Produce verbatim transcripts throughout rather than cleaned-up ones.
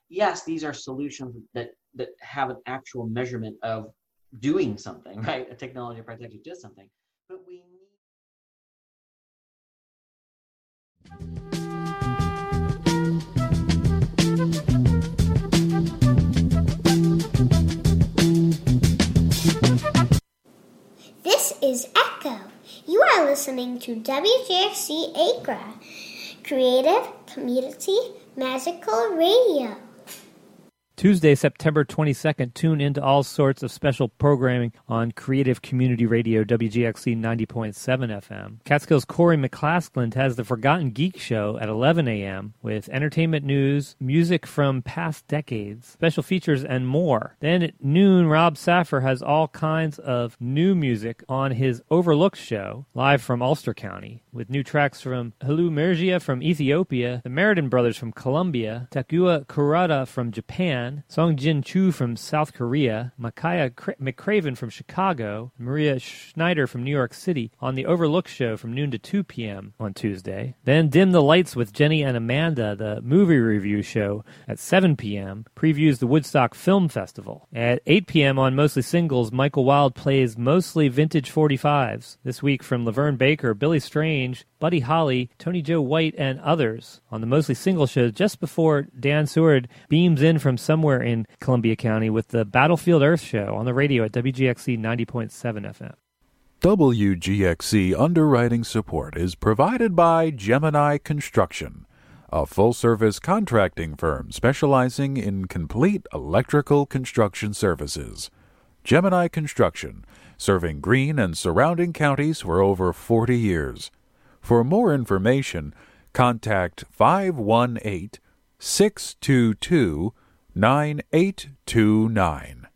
yes, these are solutions that that have an actual measurement of doing something, right? A technology product actually does something, but we need. This is Echo. You are listening to W J X C Acra, Creative Community Magical Radio. Tuesday, September twenty-second, tune into all sorts of special programming on Creative Community Radio, W G X C ninety point seven F M. Catskills' Corey McClaskland has the Forgotten Geek Show at eleven a.m. with entertainment news, music from past decades, special features, and more. Then at noon, Rob Saffer has all kinds of new music on his Overlooked show, live from Ulster County, with new tracks from Halu Mergia from Ethiopia, the Meriden Brothers from Colombia, Takua Kurata from Japan, Song Jin Chu from South Korea, Micaiah McCraven from Chicago, Maria Schneider from New York City on the Overlook show from noon to two p.m. on Tuesday. Then Dim the Lights with Jenny and Amanda, the movie review show at seven p.m. previews the Woodstock Film Festival. At eight p.m. on Mostly Singles, Michael Wild plays mostly vintage forty-fives. This week from Laverne Baker, Billy Strange, Buddy Holly, Tony Joe White, and others on the Mostly Single show just before Dan Seward beams in from somewhere in Columbia County with the Battlefield Earth show on the radio at W G X C ninety point seven F M. W G X C underwriting support is provided by Gemini Construction, a full-service contracting firm specializing in complete electrical construction services. Gemini Construction, serving Greene and surrounding counties for over forty years. For more information, contact five one eight, six two two, nine eight two nine.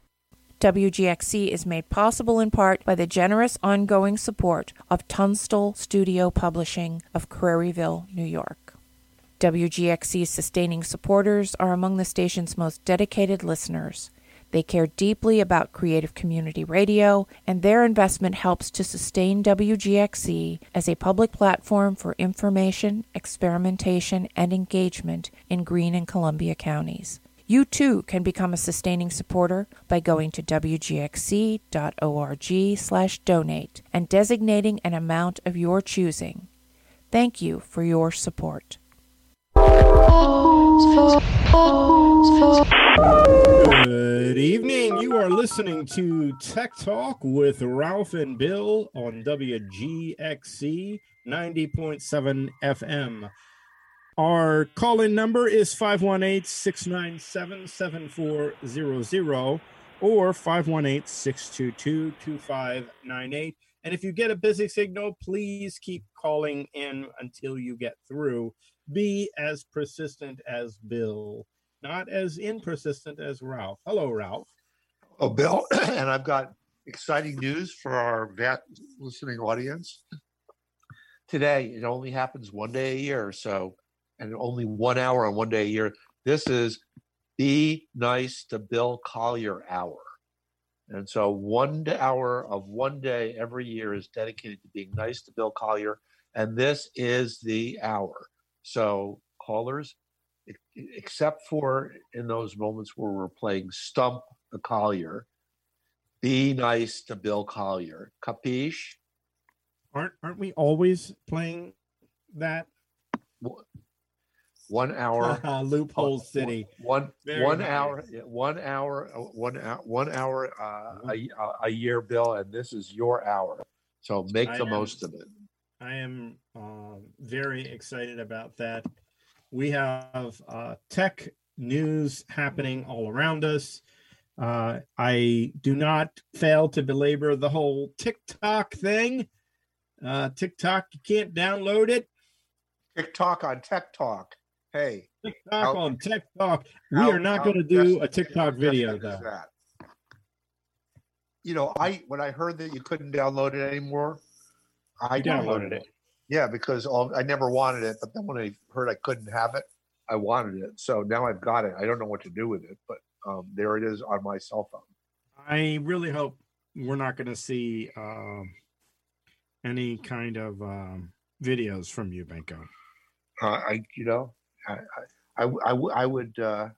W G X C is made possible in part by the generous ongoing support of Tunstall Studio Publishing of Craryville, New York. W G X C's sustaining supporters are among the station's most dedicated listeners. They care deeply about Creative Community Radio, and their investment helps to sustain W G X C as a public platform for information, experimentation, and engagement in Greene and Columbia counties. You too can become a sustaining supporter by going to w g x c dot org slash donate and designating an amount of your choosing. Thank you for your support. Good evening. You are listening to Tech Talk with Ralph and Bill on W G X C ninety point seven F M. Our call-in number is five one eight, six nine seven, seven four zero zero or five one eight, six two two, two five nine eight. And if you get a busy signal, please keep calling in until you get through. Be as persistent as Bill, not as impersistent as Ralph. Hello, Ralph. Oh, Bill, and I've got exciting news for our vet listening audience. Today, it only happens one day a year, so, and only one hour on one day a year. This is Be Nice to Bill Collier Hour. And so one hour of one day every year is dedicated to being nice to Bill Collier, and this is the hour. So callers, except for in those moments where we're playing Stump the Collier, be nice to Bill Collier. Capiche? Aren't aren't we always playing that? One hour. Loophole City. One Very one nice. hour. One hour. One hour. One hour uh, a, a year, Bill, and this is your hour. So make I the am- most of it. I am uh, very excited about that. We have uh, tech news happening all around us. Uh, I do not fail to belabor the whole TikTok thing. Uh, TikTok, you can't download it. TikTok on Tech Talk. Hey, TikTok How- on Tech Talk. We how- are not how going to do a desperate- TikTok how video, desperate is though. that? You know, I when I heard that you couldn't download it anymore, I You downloaded it. Yeah, because all, I never wanted it, but then when I heard I couldn't have it, I wanted it. So now I've got it. I don't know what to do with it, but um, there it is on my cell phone. I really hope we're not going to see um, any kind of um, videos from you, Benko. Uh, I, you know, I, I, I, I, I would, uh,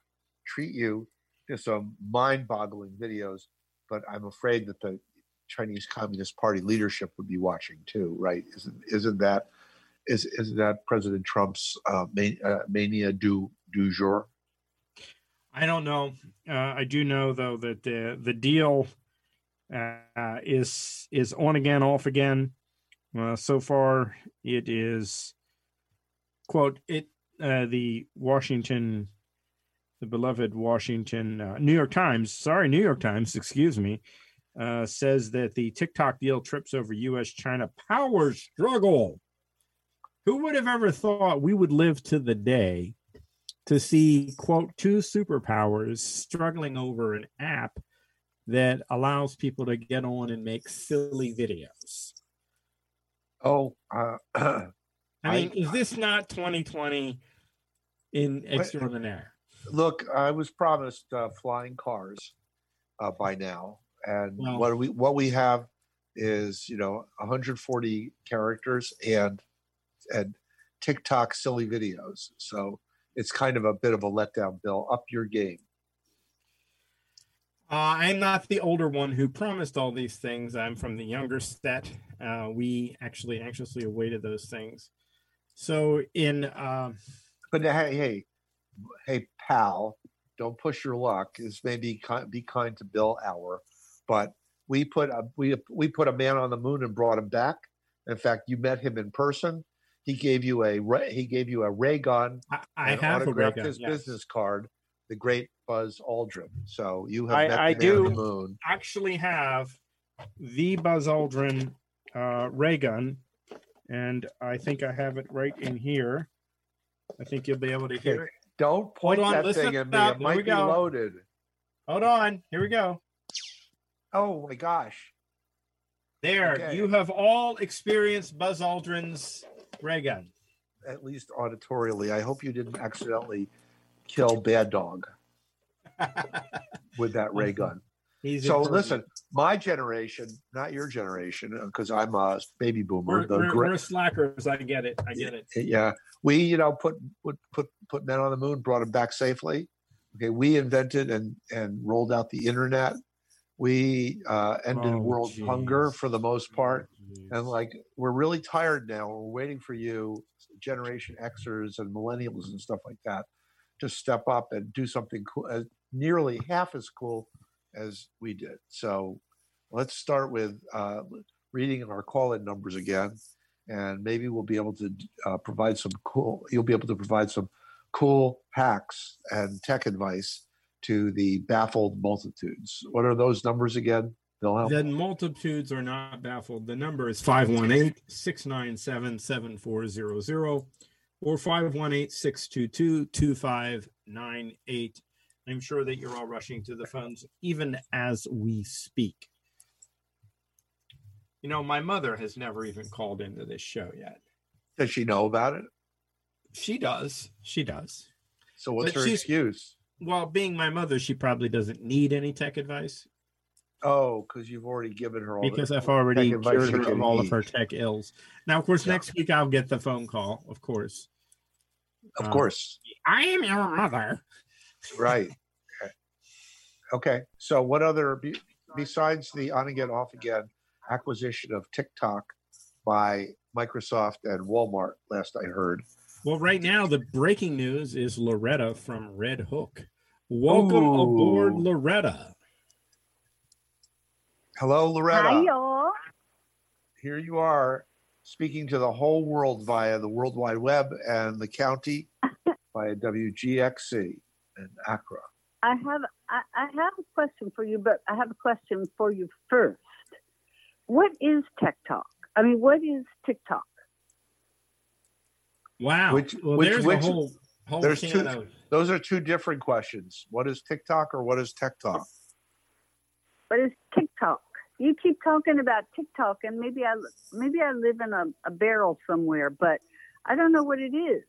treat you to some mind-boggling videos, but I'm afraid that the Chinese Communist Party leadership would be watching too, right? Isn't isn't that is isn't that President Trump's uh, man, uh, mania du du jour? I don't know. Uh, I do know though that the the deal uh, is is on again, off again. Uh, so far, it is quote it uh, the Washington, the beloved Washington uh, New York Times. Sorry, New York Times. Excuse me. Uh, says that the TikTok deal trips over U S China power struggle. Who would have ever thought we would live to the day to see, quote, two superpowers struggling over an app that allows people to get on and make silly videos? Oh, uh, I mean, I, is this not twenty twenty in extraordinaire? Look, I was promised uh, flying cars uh, by now. And Well, what we what we have is, you know, one hundred forty characters and and TikTok silly videos. So it's kind of a bit of a letdown, Bill. Up your game. Uh, I'm not the older one who promised all these things. I'm from the younger set. Uh, we actually anxiously awaited those things. So in uh, But hey, hey, hey, pal, don't push your luck. This may be kind, be kind to Bill Hour, but we put a we we put a man on the moon and brought him back. In fact, you met him in person. He gave you a ray, he gave you a ray gun. I, I and have a ray autographed gun, his yes. business card, the great Buzz Aldrin. So you have I- met I the man on do. the moon. actually have the Buzz Aldrin uh, ray gun, and I think I have it right in here. I think you'll be able to hear it. Don't point Hold on, that listen thing at me. up. It Here we might be go. loaded. Hold on. Here we go. Oh my gosh. There. Okay. You have all experienced Buzz Aldrin's ray gun. At least auditorially. I hope you didn't accidentally kill Bad Dog with that ray gun. He's So impervious. listen, my generation, not your generation, because I'm a baby boomer. We're, the we're, gra- we're slackers. I get it. I get it. yeah, we you know put put put put men on the moon, brought them back safely. Okay, we invented and and rolled out the internet. We uh, ended Oh, world geez. hunger for the most part, Jeez. and like we're really tired now. We're waiting for you, Generation Xers and Millennials and stuff like that, to step up and do something cool, uh, nearly half as cool as we did. So let's start with uh, reading our call-in numbers again, and maybe we'll be able to uh, provide some cool. You'll be able to provide some cool hacks and tech advice to the baffled multitudes. What are those numbers again? They'll help. The multitudes are not baffled. The number is five one eight, six nine seven, seven four zero zero or five one eight, six two two, two five nine eight. I'm sure that you're all rushing to the phones even as we speak. You know, my mother has never even called into this show yet. Does she know about it? She does. She does. So what's But her she's- excuse? Well, being my mother, she probably doesn't need any tech advice Oh, because you've already given her all because the I've already tech advice cured she her of can all of need. her tech ills. Now, of course, Yeah. next week I'll get the phone call, of course. Of Uh, course. I am your mother. Right. Okay. Okay. So what other, be- besides the on again, off again acquisition of TikTok by Microsoft and Walmart, last I heard. Well, right now, the breaking news is Loretta from Red Hook. Welcome Ooh. aboard, Loretta. Hello, Loretta. Hi, y'all. Here you are speaking to the whole world via the World Wide Web and the county via W G X C in Accra. I have I, I have a question for you, but I have a question for you first. What is TikTok? I mean, what is TikTok? Wow. Which- well, which- there's which- a whole, whole there's can two- of- Those are two different questions. What is TikTok or what is TikTok? What is TikTok? You keep talking about TikTok, and maybe I maybe I live in a, a barrel somewhere, but I don't know what it is.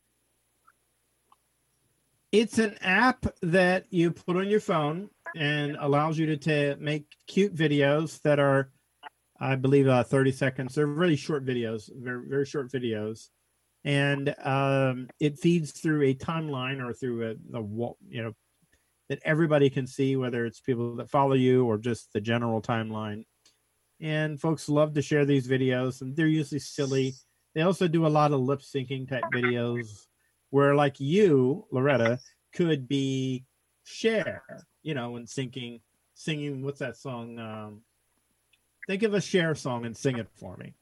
It's an app that you put on your phone and allows you to ta- make cute videos that are, I believe, uh, thirty seconds. They're really short videos, very very short videos, and um, it feeds through a timeline or through a, a wall, you know, that everybody can see, whether it's people that follow you or just the general timeline. And folks love to share these videos, and they're usually silly. They also do a lot of lip syncing type videos where, like you, Loretta, could be Cher, you know, and syncing, singing, what's that song? Um, think of a Cher song and sing it for me.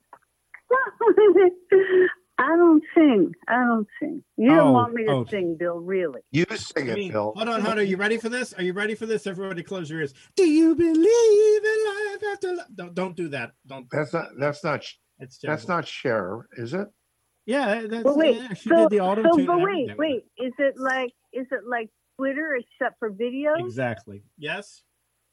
I don't sing. I don't sing. You don't Oh, want me to oh. sing, Bill, really. You sing I it, mean, Bill. hold on, hold on. Are you ready for this? Are you ready for this? Everybody close your ears. Do you believe in life after life? Don't, don't do that. Don't. That's not. That's not. It's That's terrible. not Cher, is it? Yeah, that's, But wait, yeah, she so, did the auto so tune. but wait, wait. Is it like is it like Twitter except for videos? Exactly. Yes.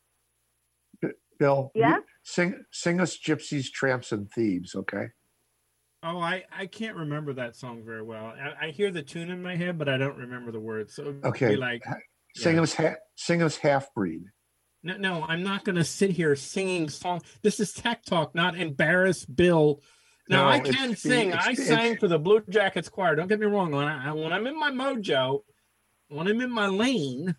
Bill. you- Yeah? Sing. Sing us Gypsies, Tramps, and Thieves. Okay. Oh, I, I can't remember that song very well. I, I hear the tune in my head, but I don't remember the words. So it'd Okay. be like, Sing yeah. us. Ha- sing us Half Breed. no, no, I'm not going to sit here singing song. This is Tech Talk, not embarrass Bill. Now, No, I it's can be- sing. it's I be- sang it's- for the Blue Jackets Choir. Don't get me wrong. When, I, when I'm in my mojo, when I'm in my lane,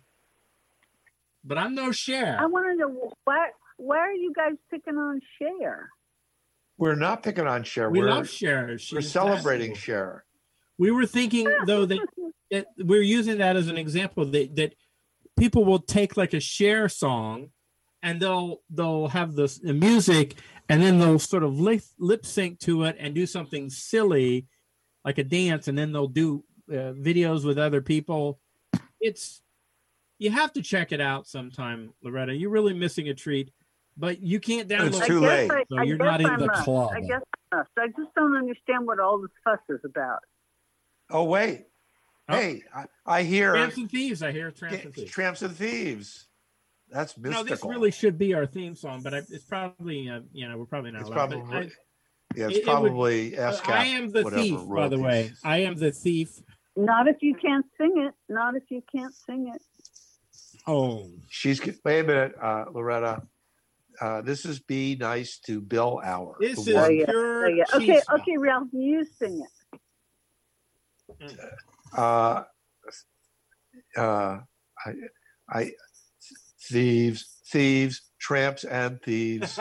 but I'm no Cher. I want to know why. Why are you guys picking on Cher? We're not picking on Cher. We we're love Cher. She's we're celebrating fabulous. Cher. We were thinking, though, that, that we're using that as an example that, that people will take like a Cher song and they'll they'll have the, the music and then they'll sort of lip, lip sync to it and do something silly like a dance, and then they'll do uh, videos with other people. It's you have to check it out sometime, Loretta. You're really missing a treat, but you can't download It's I too guess late. I, So I you're guess not in I the must. club. I guess I must. I just don't understand what all this fuss is about. Oh wait. Oh. Hey, I, I hear Tramps and Thieves. I hear Tramps and Thieves. Tramps and Thieves. That's mystical. No, this really should be our theme song, but I, it's probably, uh, you know, we're probably not It's allowed. but probably. I, yeah, it's it- it would- probably I ASCAP. am the whatever, thief, by wrote the these. way. I am the thief. Not if you can't sing it. Not if you can't sing it. Oh, She's wait a minute, uh, Loretta. Uh, this is Be Nice to Bill Hour. this the is Oh, one- yeah. pure Oh, yeah. Okay, cheese. okay, Ralph, you sing it. uh, uh, I, I, thieves, thieves, tramps, and thieves.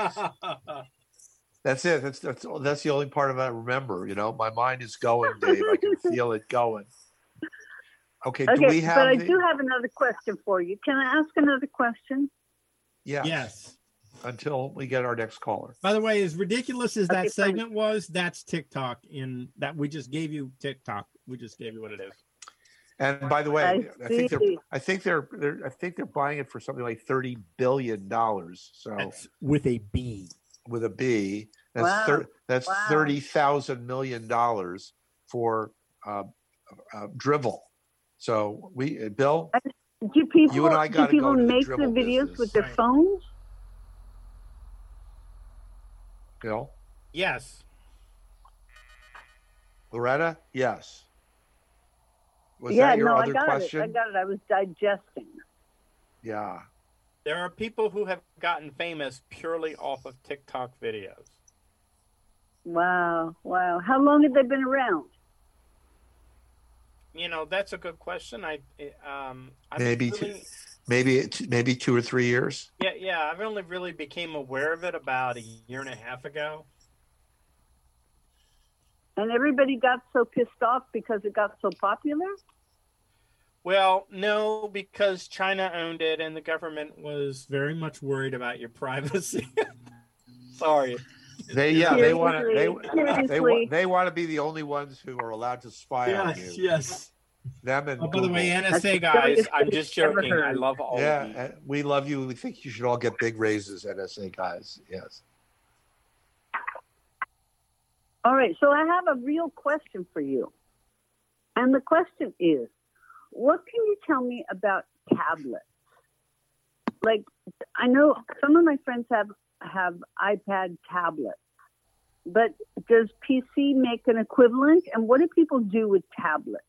That's it. That's that's that's the only part of it I remember. You know, my mind is going, Dave. I can feel it going. Okay, do Okay, we have? but I the, do have another question for you. Can I ask another question? yes, Yes. Until we get our next caller. By the way, as ridiculous as Okay, that fine. segment was, that's TikTok. In that we just gave you TikTok. We just gave you what it is. And by the way, I I, think they're see. I think they're, they're I think they're buying it for something like thirty billion dollars. So That's with a B. with a B, that's Wow. thir- that's Wow. thirty thousand million dollars for uh, uh, drivel. So we, uh, Bill, Do people, You and I do gotta people go to the make the dribble videos business. with their Right. phones? Bill, Yes. Loretta, yes. Was yeah, that your no, other I got question? it. I got it. I was digesting. Yeah. There are people who have gotten famous purely off of TikTok videos. Wow, wow. How long have they been around? You know, that's a good question. I um, I've Maybe really, two, maybe it- maybe two or three years. yeah, yeah. I've only really became aware of it about a year and a half ago. And everybody got so pissed off because it got so popular? Well, no, because China owned it, and the government Was very much worried about your privacy. sorry. They yeah they want to they Seriously, they seriously. want they want to be the only ones who are allowed to spy on yes, you. yes. Them and Oh, by the way, Google. N S A That's guys, the I'm just Ever joking. I heard. love all yeah, of you. uh, we love you. We think you should all get big raises, N S A guys. Yes. All right, so I have a real question for you. And the question is, what can you tell me about tablets? Like, I know some of my friends have, have iPad tablets, but does P C make an equivalent? And what do people do with tablets?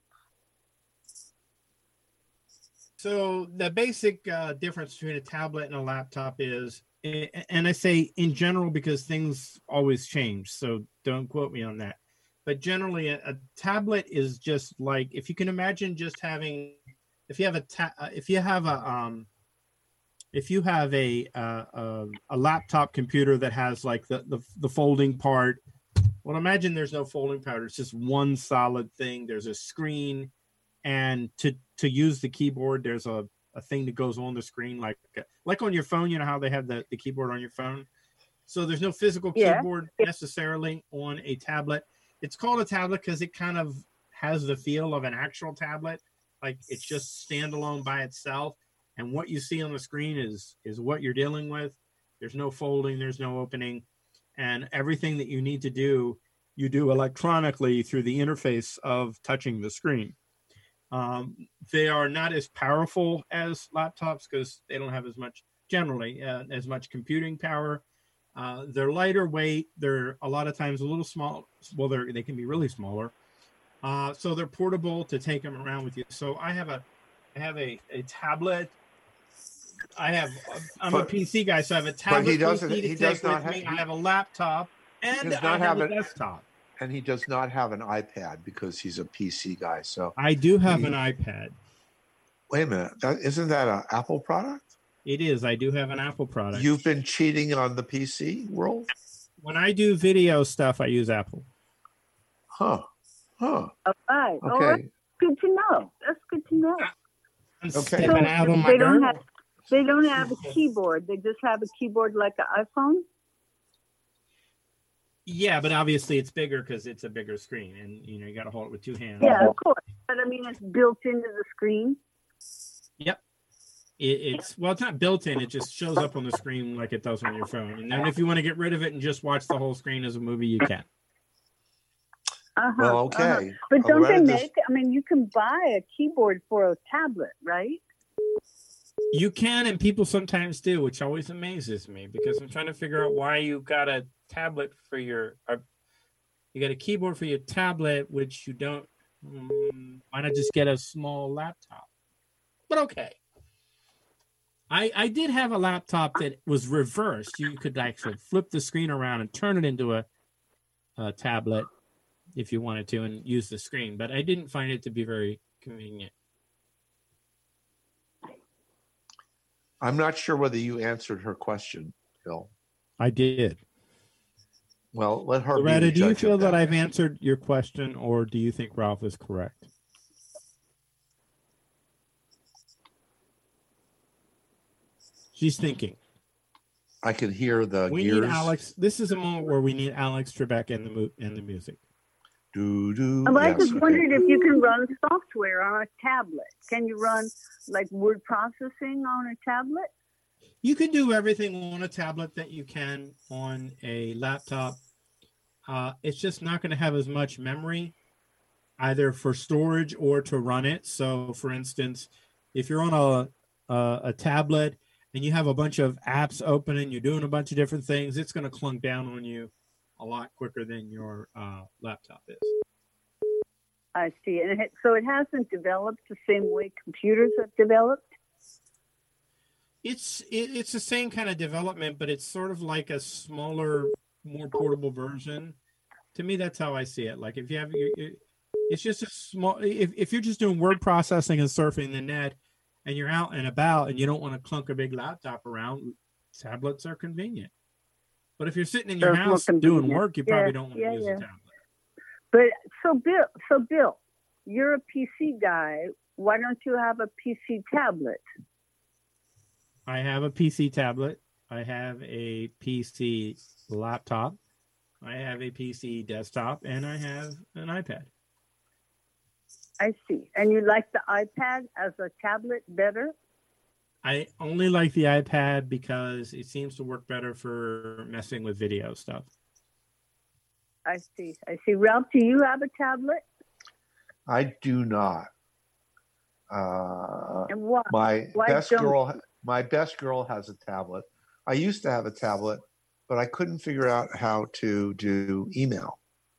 So the basic uh, difference between a tablet and a laptop is, and I say in general because things always change, so don't quote me on that. But generally, a, a tablet is just like, if you can imagine just having if you have a ta- uh, if you have a um, if you have a, uh, a a laptop computer that has like the, the the folding part, well, imagine there's no folding part. It's just one solid thing. There's a screen, and to to use the keyboard, there's a, a thing that goes on the screen, like like on your phone. You know how they have the, the keyboard on your phone. So there's no physical Yeah. keyboard necessarily on a tablet. It's called a tablet because it kind of has the feel of an actual tablet, like it's just standalone by itself. And what you see on the screen is is what you're dealing with. There's no folding, there's no opening, and everything that you need to do, you do electronically through the interface of touching the screen. Um, they are not as powerful as laptops because they don't have as much, generally, uh, as much computing power. Uh, they're lighter weight. They're a lot of times a little small. Well, they're, they can be really smaller. Uh, so they're portable to take them around with you. So I have a, I have a, a tablet. I have, I'm But- a P C guy, so I have a tablet he doesn't- P C to he take does not with have- me. he- I have a laptop and does I not have, have a it- desktop. And he does not have an iPad because he's a P C guy. So I do have He- an iPad. wait a minute, that, isn't that an Apple product? It is. I do have an Apple product. You've been cheating on the P C world? When I do video stuff, I use Apple. Huh. Huh. All right. All Okay. right. Good to know. That's good to know. I'm Okay. stepping out on my they don't girl. have they don't have a keyboard. They just have a keyboard like an iPhone. Yeah, but obviously it's bigger because it's a bigger screen, and you know you got to hold it with two hands. Yeah, of course. But I mean, it's built into the screen. Yep. It, it's well, it's not built in. It just shows up on the screen like it does on your phone. And then if you want to get rid of it and just watch the whole screen as a movie, you can. Uh-huh, Well, uh-huh. okay. But don't they Loretta, does- make? I mean, you can buy a keyboard for a tablet, right? You can, and people sometimes do, which always amazes me because I'm trying to figure out why you got a tablet for your, uh, you got a keyboard for your tablet, which you don't. Um, why not just get a small laptop? But okay. I I did have a laptop that was reversed. You could actually flip the screen around and turn it into a, a tablet if you wanted to and use the screen, but I didn't find it to be very convenient. I'm not sure whether you answered her question, Bill. I did. Well, let her Loretta, be the do you judge feel of that that. I've answered your question, or do you think Ralph is correct? She's thinking. I can hear the We gears. need Alex. This is a moment where we need Alex Trebek and the mo- and the music. Do, do. Oh, I Yes, just okay. wondered if you can run software on a tablet. Can you run like word processing on a tablet? You can do everything on a tablet that you can on a laptop. Uh, it's just not going to have as much memory, either for storage or to run it. So, for instance, if you're on a a, a tablet and you have a bunch of apps open and you're doing a bunch of different things, it's going to clunk down on you a lot quicker than your uh, laptop is. I see. And it, so it hasn't developed the same way computers have developed? It's it, it's the same kind of development, but it's sort of like a smaller, more portable version. To me, that's how I see it. Like if you have, you- you- it's just a small. If if you're just doing word processing and surfing the net, and you're out and about, and you don't want to clunk a big laptop around, tablets are convenient. But if you're sitting in your They're more house doing convenient. work, you probably Yeah, don't want yeah, to use yeah. a tablet. But so Bill, so Bill, you're a P C guy. Why don't you have a P C tablet? I have a P C tablet. I have a P C laptop. I have a P C desktop, and I have an iPad. I see. And you like the iPad as a tablet better? I only like the iPad because it seems to work better for messing with video stuff. I see. I see. Ralph, do you have a tablet? I do not. Uh, And why? my Why best don't girl, my best girl has a tablet. I used to have a tablet, but I couldn't figure out how to do email.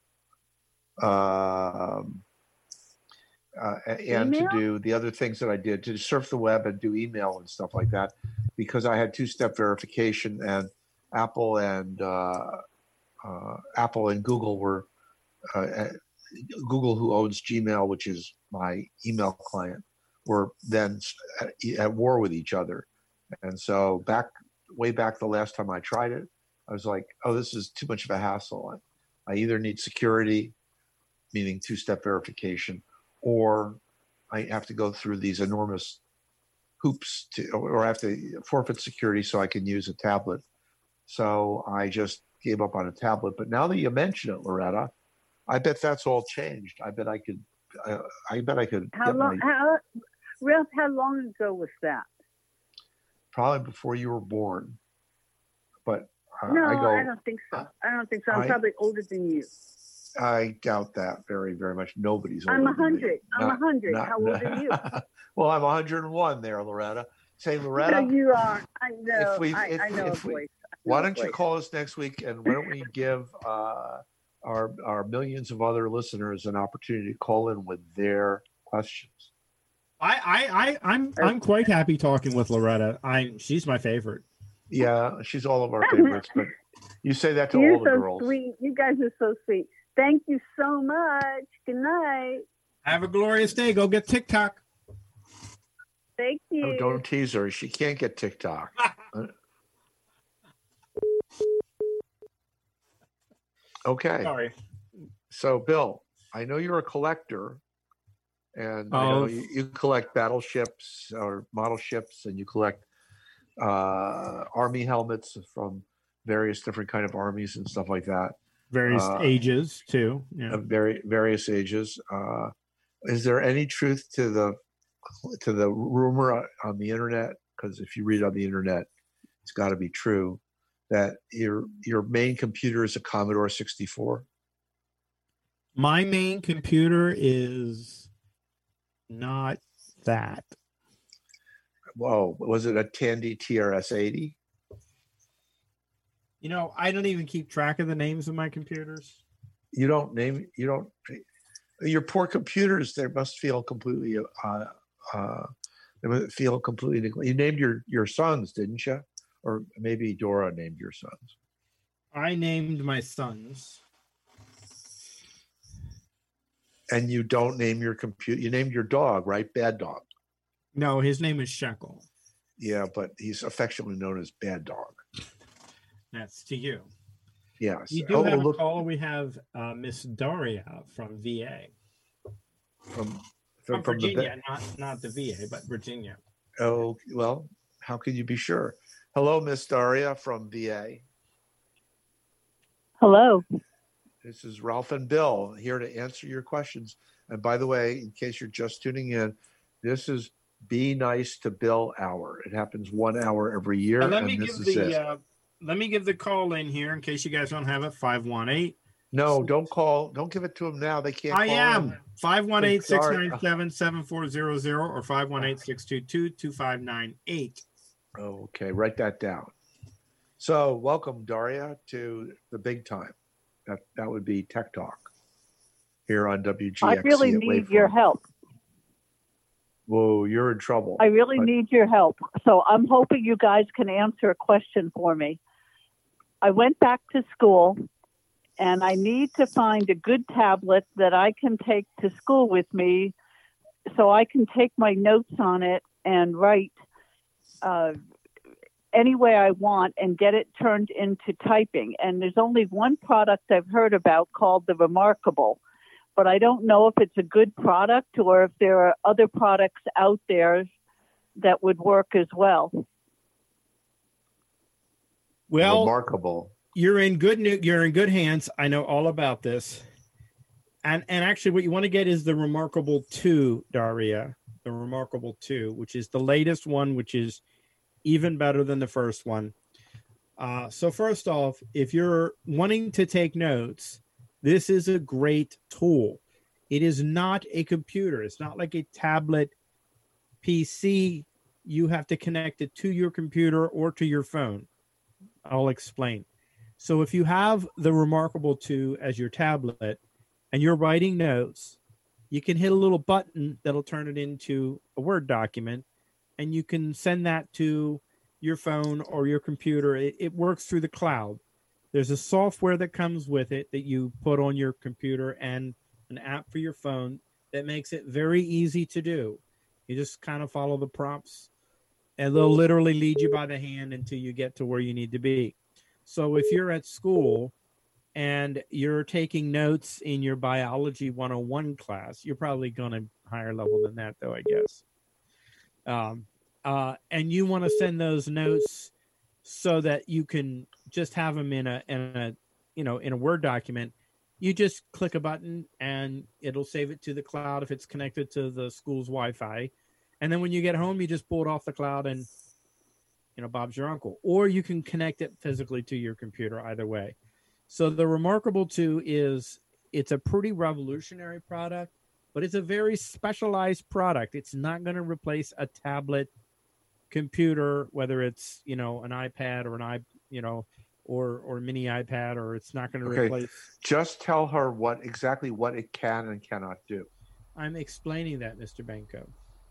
Um, uh, and Email? to do the other things that I did to surf the web and do email and stuff like that, because I had two-step verification, and Apple and uh, uh, Apple and Google were uh, Google, who owns Gmail, which is my email client, were then at, at war with each other. And so back, way back the last time I tried it, I was like, oh, this is too much of a hassle. I, I either need security, meaning two-step verification, or I have to go through these enormous hoops to, or I have to forfeit security so I can use a tablet. So I just gave up on a tablet. But now that you mention it, Loretta, I bet that's all changed. I bet I could. I, I bet I could. How get long? my, How, Ralph, how long ago was that? probably before you were born. But uh, No, I go. I don't think so. I don't think so. I'm I- probably older than you. I doubt that very, very much. Nobody's older I'm a than me. hundred. I'm a Not- hundred. not- How old are you? Well, I'm one hundred one there, Loretta. Say, Loretta, No, you are. I know. If we- I, if- I know if a we- voice. I know why a don't you voice. call us next week, and why don't we give uh, our our millions of other listeners an opportunity to call in with their questions? I, I, I, I'm, I'm quite happy talking with Loretta. I'm, she's my favorite. Yeah, she's all of our favorites, but you say that to You're all the so girls. sweet. You guys are so sweet. Thank you so much. Good night. Have a glorious day. Go get TikTok. Thank you. Oh, don't tease her. She can't get TikTok. Okay. Sorry. So, Bill, I know you're a collector, and I know Oh. you, you collect battleships or model ships, and you collect uh, army helmets from various different kind of armies and stuff like that. Various Uh, ages too. Yeah. Of very various ages. Uh, is there any truth to the to the rumor on the internet? Because if you read on the internet, it's got to be true that your your main computer is a Commodore sixty-four. My main computer is not that. Whoa, was it a Tandy T R S eighty? You know, I don't even keep track of the names of my computers. You don't name you don't your poor computers. They must feel completely uh, uh, they must feel completely. neg- You named your your sons, didn't you? Or maybe Dora named your sons. I named my sons. And you don't name your computer. You named your dog, right? Bad Dog. No, his name is Shekel. Yeah, but he's affectionately known as Bad Dog. That's to you. Yes. You do Oh, have a look, call. We have uh, Miss Daria from V A. from From, from, from the Virginia, not not the V A, but Virginia. oh well, how can you be sure? Hello, Miss Daria from V A. Hello. This is Ralph and Bill here to answer your questions. And by the way, in case you're just tuning in, this is Be Nice to Bill hour. It happens one hour every year, Uh, let and me this give is the it. uh, let me give the call in here in case you guys don't have it. five one eight. No, don't call. Don't give it to them now. They can't. I call am in. five one eight, six nine Sorry. seven, seven four zero zero or five one eight, six two two, two five nine eight. Oh, okay, write that down. So, welcome, Daria, to the big time. That that would be Tech Talk here on W G I X C. really at need Waveform. your help. Whoa, you're in trouble. I really But- need your help. So I'm hoping you guys can answer a question for me. I went back to school and I need to find a good tablet that I can take to school with me so I can take my notes on it and write uh, any way I want and get it turned into typing. And there's only one product I've heard about called the Remarkable, but I don't know if it's a good product or if there are other products out there that would work as well. Well, Remarkable. you're in good new, you're in good hands. I know all about this. And and actually what you want to get is the Remarkable two, Daria. The Remarkable two, which is the latest one, which is even better than the first one. Uh, so first off, if you're wanting to take notes, this is a great tool. It is not a computer. It's not like a tablet P C. You have to connect it to your computer or to your phone. I'll explain. So if you have the Remarkable two as your tablet and you're writing notes, you can hit a little button that'll turn it into a Word document, and you can send that to your phone or your computer. It, it works through the cloud. There's a software that comes with it that you put on your computer and an app for your phone that makes it very easy to do. You just kind of follow the prompts, and they'll literally lead you by the hand until you get to where you need to be. So if you're at school and you're taking notes in your biology one oh one class, you're probably going to higher level than that, though, I guess. Um, uh, and you want to send those notes so that you can just have them in a, in a, you know, in a Word document. You just click a button and it'll save it to the cloud if it's connected to the school's Wi-Fi. And then when you get home, you just pull it off the cloud and, you know, Bob's your uncle. Or you can connect it physically to your computer, either way. So the Remarkable two is, it's a pretty revolutionary product, but it's a very specialized product. It's not going to replace a tablet computer, whether it's, you know, an iPad or an i, you know, or or mini iPad, or it's not going to Okay. replace. Just tell her what exactly what it can and cannot do. I'm explaining that, Mister Benko.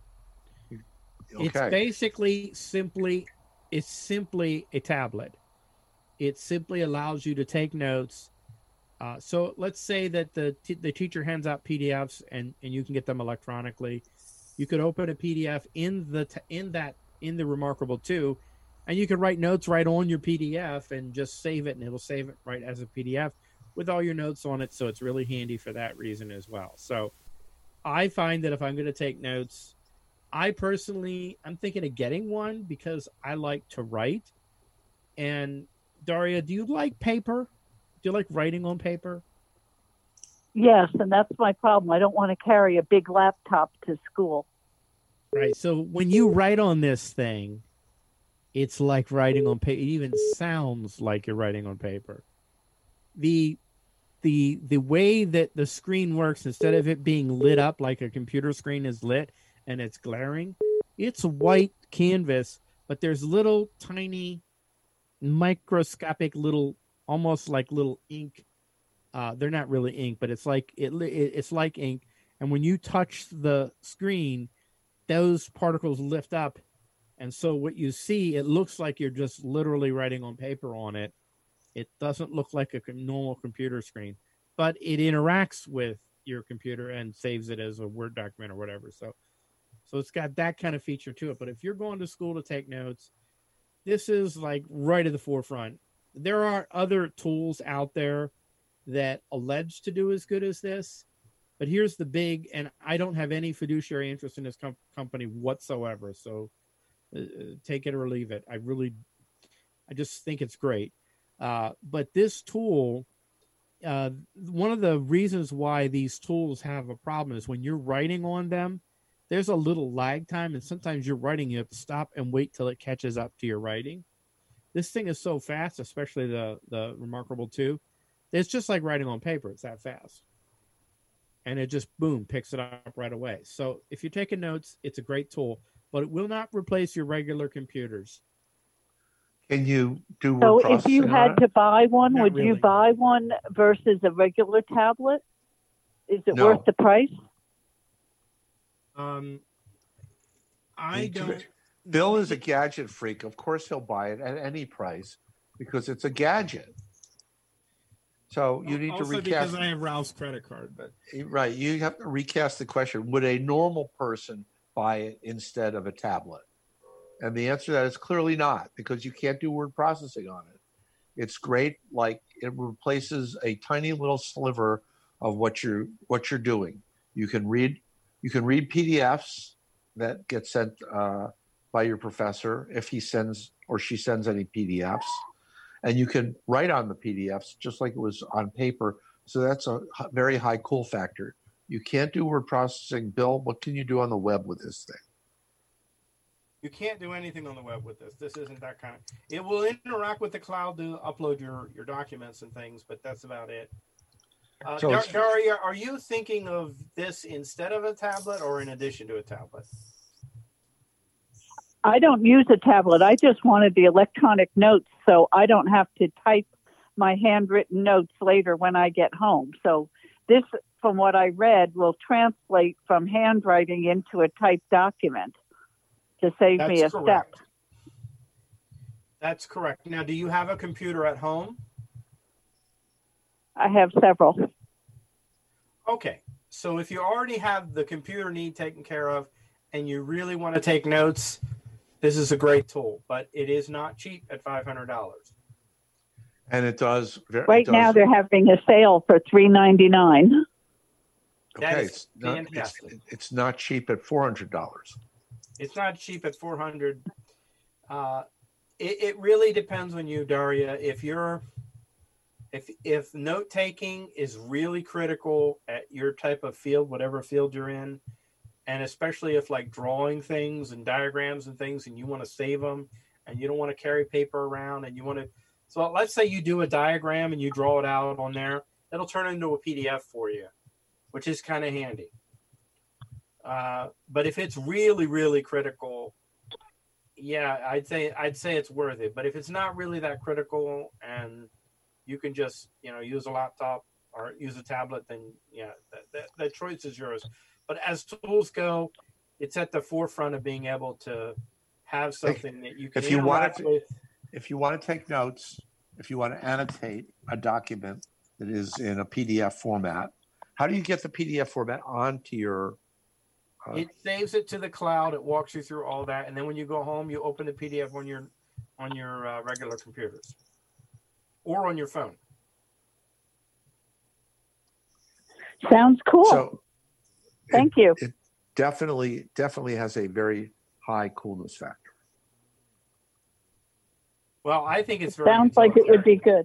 Okay. It's basically simply, it's simply a tablet. It simply allows you to take notes. Uh, so let's say that the t- the teacher hands out P D Fs and, and you can get them electronically. You could open a P D F in the t- in that in the Remarkable two, and you can write notes right on your P D F and just save it, and it'll save it right as a P D F with all your notes on it. So it's really handy for that reason as well. So I find that if I'm going to take notes, I personally, I'm thinking of getting one because I like to write. And Daria, do you like paper? Do you like writing on paper? Yes, and that's my problem. I don't want to carry a big laptop to school. Right. So when you write on this thing, it's like writing on paper. It even sounds like you're writing on paper. The the the way that the screen works, instead of it being lit up like a computer screen is lit and it's glaring, it's white canvas, but there's little tiny microscopic little, almost like little ink. Uh, they're not really ink, but it's like it, it it's like ink. And when you touch the screen, those particles lift up. And so what you see, it looks like you're just literally writing on paper on it. It doesn't look like a normal computer screen, but it interacts with your computer and saves it as a Word document or whatever. So, so it's got that kind of feature to it. But if you're going to school to take notes, this is like right at the forefront. There are other tools out there that allege to do as good as this, but here's the big, and I don't have any fiduciary interest in this com- company whatsoever. So uh, take it or leave it. I really, I just think it's great. Uh, but this tool, uh, one of the reasons why these tools have a problem is when you're writing on them, there's a little lag time, and sometimes you're writing, you have to stop and wait till it catches up to your writing. This thing is so fast, especially the, the Remarkable two. It's just like writing on paper. It's that fast. And it just, boom, picks it up right away. So if you're taking notes, it's a great tool, but it will not replace your regular computers. Can you do word So if processing you on had it? to buy one, Not would you really. buy one versus a regular tablet? Is it No. worth the price? Um, I Need to don't. be- Bill is a gadget freak. Of course, he'll buy it at any price because it's a gadget. So you need also to recast. because I have Ralph's credit card, but Right. You have to recast the question. Would a normal person buy it instead of a tablet? And the answer to that is clearly not, because you can't do word processing on it. It's great. Like, it replaces a tiny little sliver of what you're what you're doing. You can read you can read P D Fs that get sent uh, by your professor if he sends or she sends any P D Fs. And you can write on the P D Fs just like it was on paper. So that's a h- very high cool factor. You can't do word processing. Bill, what can you do on the web with this thing? you can't do anything on the web with this. This isn't that kind of. It will interact with the cloud to upload your, your documents and things, but that's about it. Uh, So Dar- it's- Daria, are you thinking of this instead of a tablet or in addition to a tablet? I don't use a tablet. I just wanted the electronic notes so I don't have to type my handwritten notes later when I get home. So this, from what I read, will translate from handwriting into a typed document to save me a That's correct. step. That's correct. Now, do you have a computer at home? I have several. Okay. So if you already have the computer need taken care of and you really want to take notes, this is a great tool, but it is not cheap at five hundred dollars. And it does. It Right does, now, they're having a sale for three ninety-nine. That okay, is it's not, it's, fantastic. it's not cheap at four hundred dollars. It's not cheap at four hundred dollars. Uh, it, it really depends on you, Daria. If you're, if if note taking is really critical at your type of field, whatever field you're in, and especially if like drawing things and diagrams and things, and you want to save them, and you don't want to carry paper around, and you want to, so let's say you do a diagram and you draw it out on there, it'll turn into a P D F for you, which is kind of handy. Uh, but if it's really, really critical, yeah, I'd say I'd say it's worth it. But if it's not really that critical and you can just, you know, use a laptop or use a tablet, then yeah, that, that, that choice is yours. But as tools go, it's at the forefront of being able to have something that you can if you want to, with. If you want to take notes, if you want to annotate a document that is in a P D F format, how do you get the P D F format onto your? Uh, It saves it to the cloud. It walks you through all that, and then when you go home, you open the P D F on your on your uh, regular computers or on your phone. Sounds cool. So Thank it, you. It definitely, definitely has a very high coolness factor. Well, I think it's very Sounds like it would be good.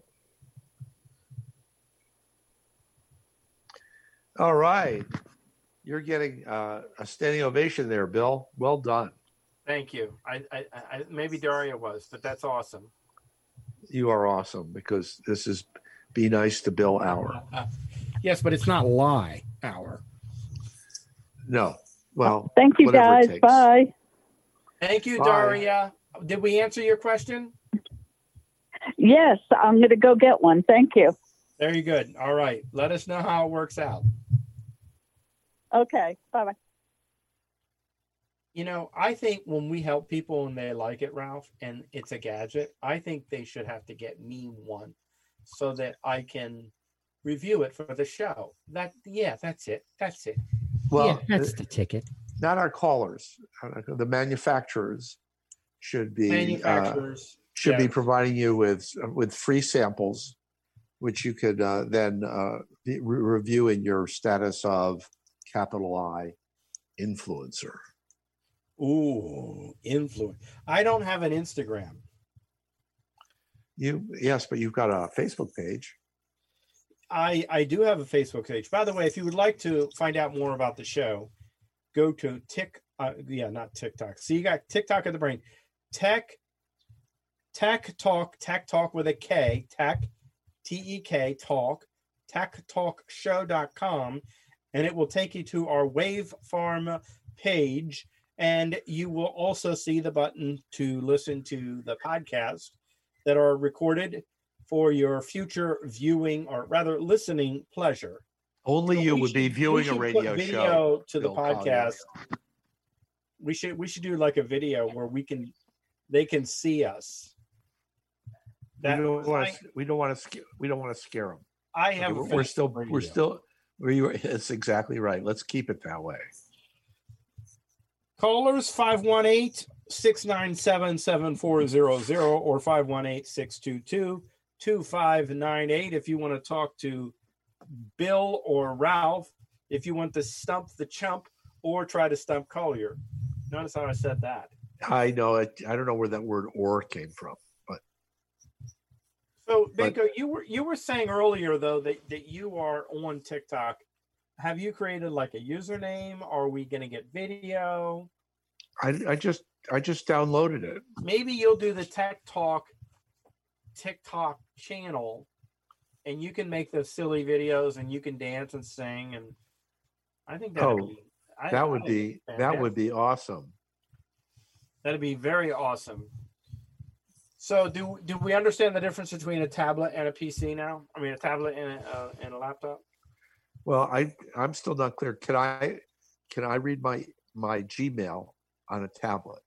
All right. You're getting uh, a standing ovation there, Bill. Well done. Thank you. I, I, I maybe Daria was, but that's awesome. You are awesome because this is Be Nice to Bill hour. Yes, but it's not lie hour. No. Well, thank you, whatever it guys. takes. Bye. Thank you, Bye. Daria. Did we answer your question? Yes, I'm going to go get one. Thank you. Very good. All right. Let us know how it works out. Okay. Bye-bye. You know, I think when we help people and they like it, Ralph, and it's a gadget, I think they should have to get me one so that I can review it for the show. That, yeah, that's it. That's it. Well, yeah, that's the ticket. Not our callers. The manufacturers should be Manufacturers uh, should yes. be providing you with with free samples, which you could uh, then uh, be, re- review in your status of capital I influencer. Ooh, influence. I don't have an Instagram. You yes, but you've got a Facebook page. I I do have a Facebook page. By the way, if you would like to find out more about the show, go to Tik. Uh, yeah, not TikTok. See, you got TikTok of the brain. Tech, Tech Talk, Tech Talk with a K. Tech, T E K Talk, tech talk show dot com, and it will take you to our Wave Farm page, and you will also see the button to listen to the podcast that are recorded for your future viewing, or rather listening pleasure. Only So you we would be should- viewing we a should radio put video show to the Bill Collier. podcast. We should we should do like a video where we can they can see us. That we don't was want like- to. We don't want to. Scare, we don't want to scare them. I have. we're, a we're still. Facebook We're radio. still. We were. It's exactly right. Let's keep it that way. Callers five one eight, six nine seven, seven four zero zero or five one eight, six two two, two five nine eight if you want to talk to Bill or Ralph, if you want to stump the chump or try to stump Collier. Notice how I said that. I know it. I don't know where that word "or" came from, but So, But- Binko, you were you were saying earlier though that, that you are on TikTok. Have you created like a username? Are we going to get video? I, I just. I just downloaded it. Maybe you'll do the Tech Talk TikTok channel, and you can make those silly videos, and you can dance and sing, and I think that Oh, would be I, That I would be. That would be awesome. that'd be very awesome. So, do do we understand the difference between a tablet and a P C now? I mean, a tablet and a, uh, and a laptop. Well, I. I'm still not clear. Can I? Can I read my my Gmail on a tablet?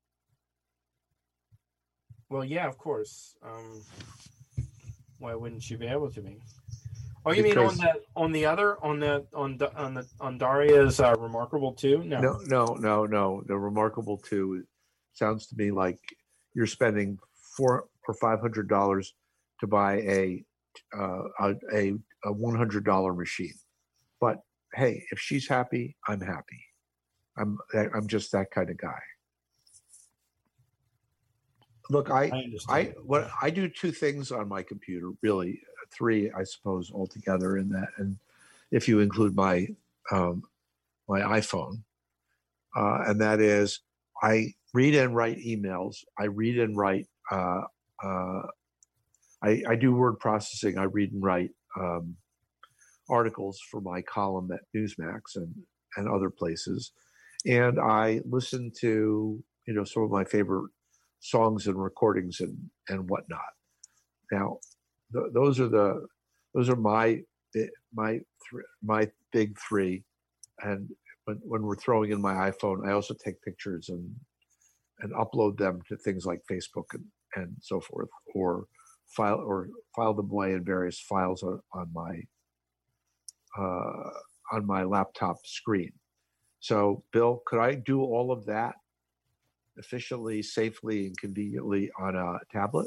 Well, yeah, of course. Um, why wouldn't you be able to be? Oh, you mean on Because- the on the other on the on the on the on Daria's uh, Remarkable two? No. No, no, no, no. The Remarkable two sounds to me like you're spending four or five hundred dollars to buy a uh, a a, a one hundred dollar machine. But hey, if she's happy, I'm happy. I'm I'm just that kind of guy. Look, I I I understand. what I do two things on my computer, really three, I suppose, altogether in that, and if you include my um, my iPhone, uh, and that is I read and write emails. I read and write. Uh, uh, I, I do word processing. I read and write um, articles for my column at Newsmax and and other places, and I listen to you know some of my favorite songs and recordings and and whatnot. Now, th- those are the those are my my th- my big three, and when when we're throwing in my iPhone, I also take pictures and and upload them to things like Facebook and and so forth, or file or file them away in various files on, on my uh, on my laptop screen. So, Bill, could I do all of that efficiently, safely, and conveniently on a tablet?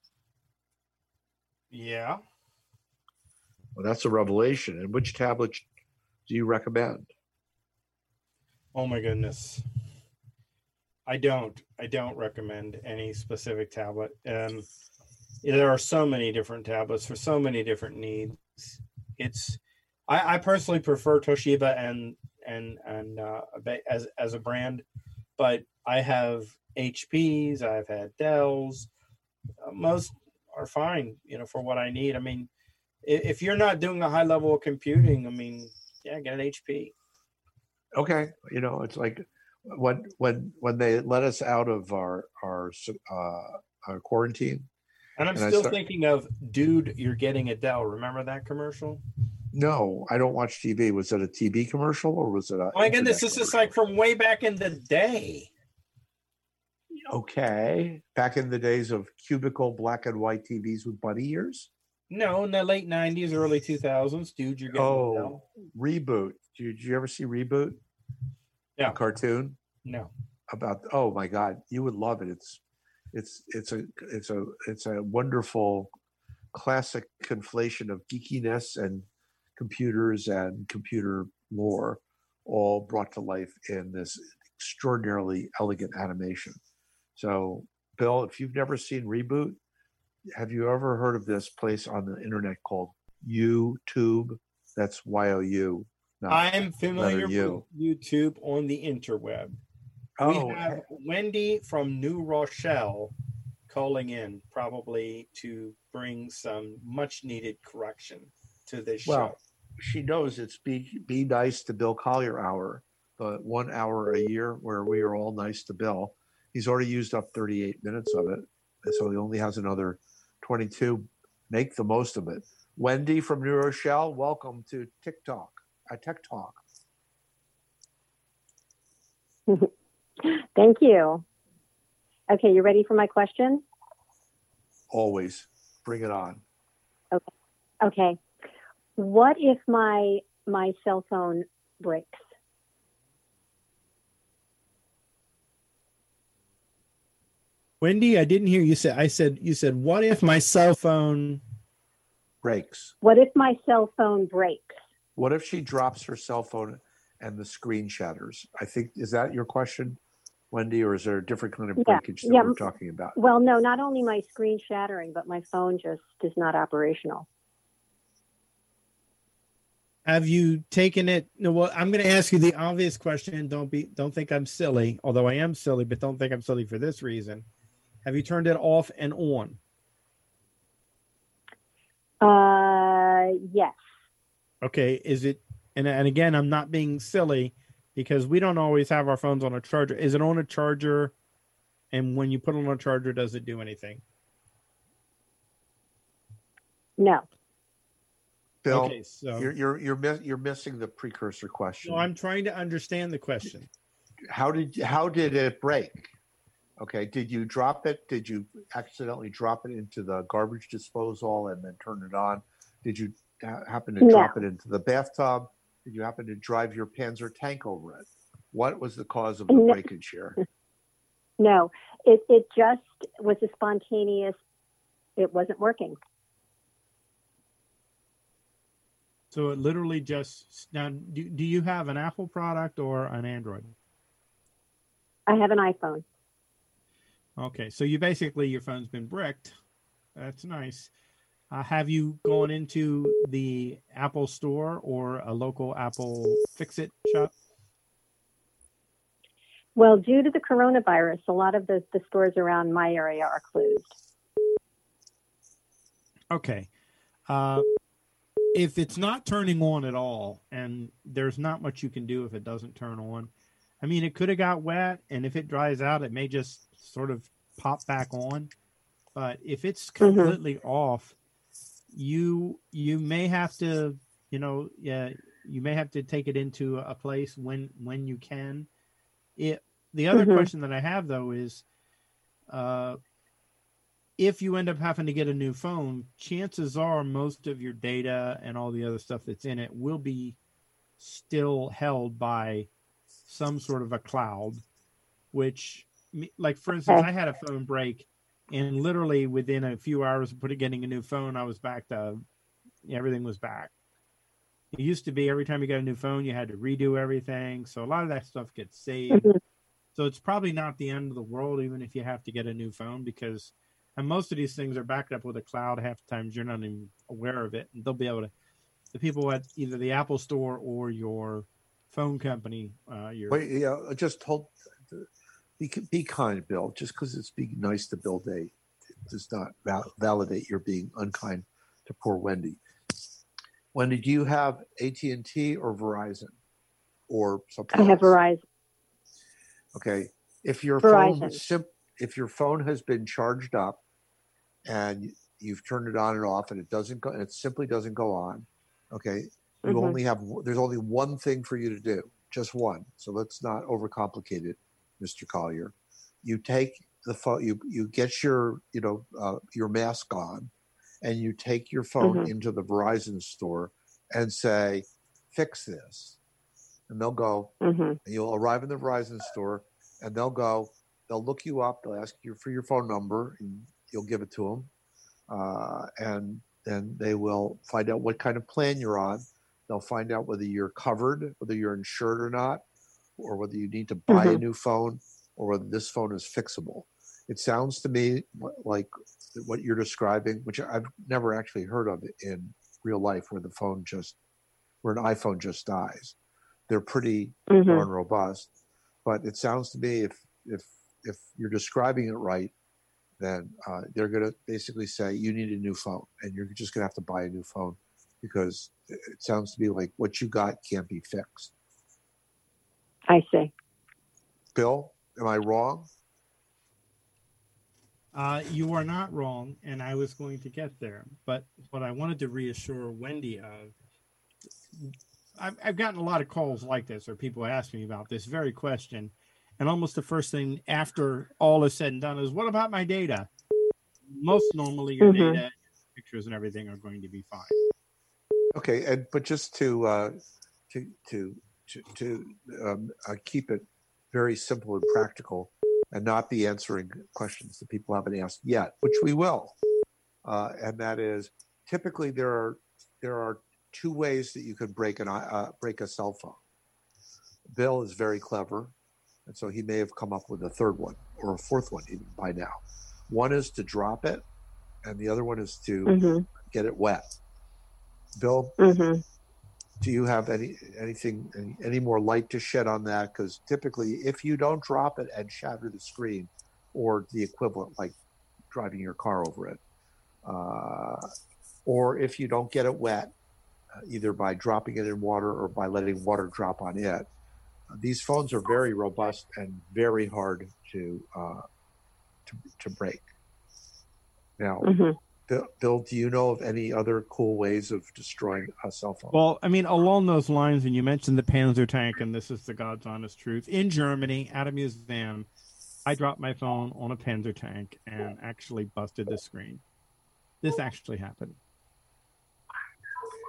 Yeah. Well, that's a revelation. And which tablet do you recommend? Oh my goodness. I don't. I don't recommend any specific tablet. Um, there are so many different tablets for so many different needs. It's. I, I personally prefer Toshiba and and and uh, as as a brand, but I have H Ps. I've had Dells. Uh, most are fine, you know, for what I need. I mean, if, if you're not doing a high level of computing, I mean, yeah, get an H P. Okay, you know, it's like when when when they let us out of our our uh, our quarantine. And I'm and still start, thinking of, dude, you're getting a Dell. Remember that commercial? No, I don't watch T V. Was it a T V commercial or was it a? Oh my goodness, this is like from way back in the day. Okay, back in the days of cubicle black and white T Vs with bunny ears. No, in the late nineties, early two thousands, dude, you're getting oh, a Dell. Reboot. Did you ever see Reboot? Yeah. A cartoon. No. About oh my god, you would love it. It's it's it's a it's a it's a wonderful classic conflation of geekiness and computers and computer lore, all brought to life in this extraordinarily elegant animation. So, Bill, if you've never seen Reboot, have you ever heard of this place on the internet called YouTube? That's Y O U. I'm familiar U. with YouTube on the interweb. Oh, we have Wendy from New Rochelle calling in, probably to bring some much needed correction to this well, show. She knows it's be be nice to Bill Collier hour, the one hour a year where we are all nice to Bill. He's already used up thirty-eight minutes of it, so he only has another twenty-two. Make the most of it. Wendy from New Rochelle, welcome to TikTok. Uh, Tech Talk. Thank you. Okay, you ready for my question? Always. Bring it on. Okay. Okay. What if my my cell phone breaks? Wendy, I didn't hear you say. I said you said, "What if my cell phone breaks?" What if my cell phone breaks? What if she drops her cell phone and the screen shatters? I think, is that your question, Wendy, or is there a different kind of Yeah, breakage that yeah. we're talking about? Well, no, not only my screen shattering, but my phone just is not operational. have you taken it?" No, well, I'm going to ask you the obvious question. Don't be, don't think I'm silly, although I am silly, but don't think I'm silly for this reason. Have you turned it off and on? Uh, yes. Okay, is it? And and again, I'm not being silly because we don't always have our phones on a charger. Is it on a charger? And when you put it on a charger, does it do anything? No. Bill, Okay, so- you're you're you're mi- you're missing the precursor question. No, I'm trying to understand the question. How did how did it break? Okay, did you drop it? Did you accidentally drop it into the garbage disposal and then turn it on? Did you ha- happen to No. drop it into the bathtub? Did you happen to drive your Panzer tank over it? What was the cause of the No. breakage here? No, it, it just was a spontaneous, it wasn't working. So it literally just now. Do, do you have an Apple product or an Android? I have an iPhone. Okay, so you basically your phone's been bricked. That's nice. Uh, have you gone into the Apple store or a local Apple Fix-It shop? Well, due to the coronavirus, a lot of the, the stores around my area are closed. Okay. Uh, if it's not turning on at all, and there's not much you can do if it doesn't turn on, I mean, it could have got wet, and if it dries out, it may just sort of pop back on. But if it's completely mm-hmm. off, you you may have to, you know, yeah, you may have to take it into a place when when you can. It. The other mm-hmm. question that I have though is, uh, if you end up having to get a new phone, chances are most of your data and all the other stuff that's in it will be still held by some sort of a cloud, which, like, for instance, I had a phone break, and literally within a few hours of putting getting a new phone, I was back to everything was back. It used to be every time you got a new phone, you had to redo everything. So a lot of that stuff gets saved. Mm-hmm. So it's probably not the end of the world, even if you have to get a new phone, because and most of these things are backed up with a cloud. Half the times you're not even aware of it, and they'll be able to. The people at either the Apple Store or your phone company, uh, your Wait, yeah, just hold. Be, be kind, Bill. Just because it's being nice to Bill Day does not val- validate you're being unkind to poor Wendy. Wendy, do you have A T and T or Verizon or something? I have else? Verizon. Okay, if your Verizon. phone sim- if your phone has been charged up and you've turned it on and off and it doesn't go, and it simply doesn't go on, okay, you mm-hmm. only have there's only one thing for you to do, just one. So let's not overcomplicate it, Mister Collier. You take the phone, you you get your you know uh, your mask on, and you take your phone mm-hmm. into the Verizon store and say, "Fix this." And they'll go, mm-hmm. and you'll arrive in the Verizon store, and they'll go, they'll look you up, they'll ask you for your phone number, and you'll give it to them. Uh, and then they will find out what kind of plan you're on. They'll find out whether you're covered, whether you're insured or not, or whether you need to buy mm-hmm. a new phone, or whether this phone is fixable. It sounds to me like what you're describing, which I've never actually heard of in real life, where the phone just, where an iPhone just dies. They're pretty mm-hmm. darn robust, but it sounds to me if if if you're describing it right, then uh, they're going to basically say you need a new phone, and you're just going to have to buy a new phone because it sounds to me like what you got can't be fixed. I see. Bill, am I wrong? Uh, you are not wrong, and I was going to get there, but what I wanted to reassure Wendy of. I've, I've gotten a lot of calls like this, or people ask me about this very question, and almost the first thing after all is said and done is, "What about my data?" Most normally, your mm-hmm. data, your pictures, and everything are going to be fine. Okay, and but just to uh, to to to, to um, uh, keep it very simple and practical, and not be answering questions that people haven't asked yet, which we will, uh, and that is typically there are there are. two ways that you could break an uh, break a cell phone. Bill is very clever, and so he may have come up with a third one or a fourth one even by now. One is to drop it, and the other one is to mm-hmm. get it wet. Bill, mm-hmm. do you have any anything any, any more light to shed on that? Because typically, if you don't drop it and shatter the screen, or the equivalent, like driving your car over it, uh, or if you don't get it wet, either by dropping it in water or by letting water drop on it. These phones are very robust and very hard to uh, to, to break. Now, mm-hmm. Bill, Bill, do you know of any other cool ways of destroying a cell phone? Well, I mean, along those lines, and you mentioned the Panzer tank, and this is the God's honest truth. In Germany, at a museum, I dropped my phone on a Panzer tank and actually busted the screen. This actually happened.